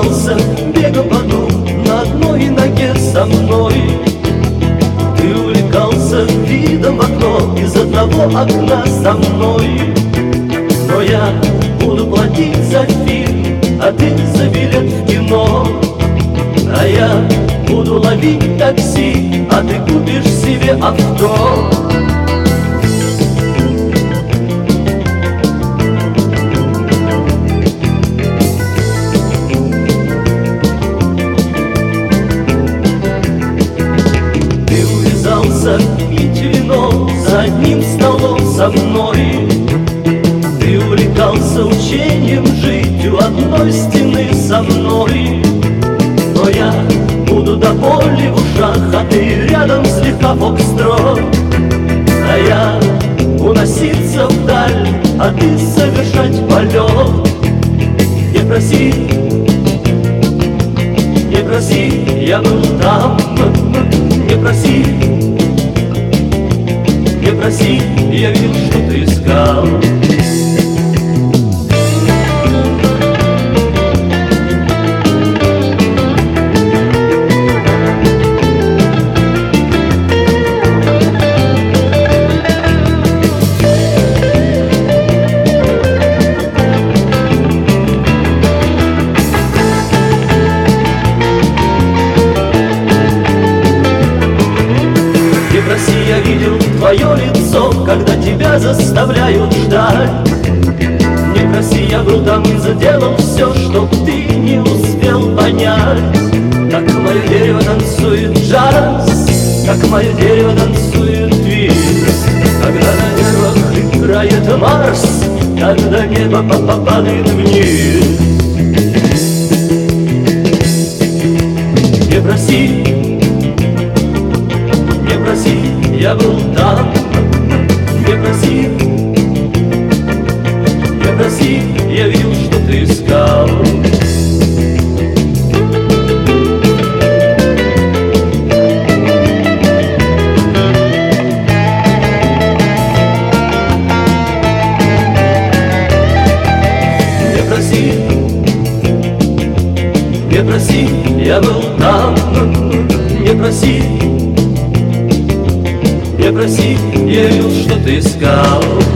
увлекался бегом в аду на одной ноге со мной. Ты увлекался видом в окно из одного окна со мной. Но я буду платить за фильм, а ты за билет в кино. А я буду ловить такси, а ты купишь себе авто. Ты увязался пить вино за одним столом со мной. Ты увлекался учением жить у одной стены со мной. Но я буду до боли в ушах, а ты рядом слегка фокстрот. А я уноситься вдаль, а ты совершать полет. Не проси, не проси, я был там. Не проси, не проси, я видел, что ты искал. Я видел твое лицо, когда тебя заставляют ждать. Не проси, я был там и заделал все, чтоб ты не успел понять. Как мое дерево танцует джаз, как мое дерево танцует твист. Когда на нервах играет Марс, когда небо падает вниз. Не проси, не проси, я был там. Не проси, не проси, я видел, что ты искал. Не проси, не проси, я был там. Не проси, не проси, я видел, что ты искал.